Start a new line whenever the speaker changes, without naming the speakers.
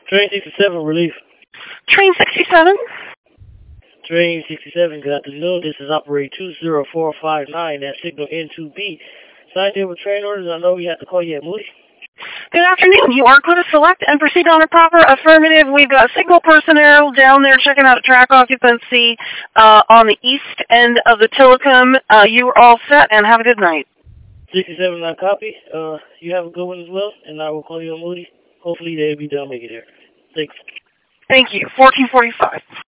Train 67, relief.
Train 67?
Train 67, good afternoon. This is operator 20459 at signal N2B. Signed in with train orders. I know we have to call you at Moody.
Good afternoon. You are clear to select and proceed on a proper affirmative. We've got signal personnel down there checking out track occupancy on the east end of the Telecom. You are all set and have a good night.
67, I copy. You have a good one as well, and I will call you on Moody. Hopefully they'll be done making it here. Thanks.
Thank you. 1445.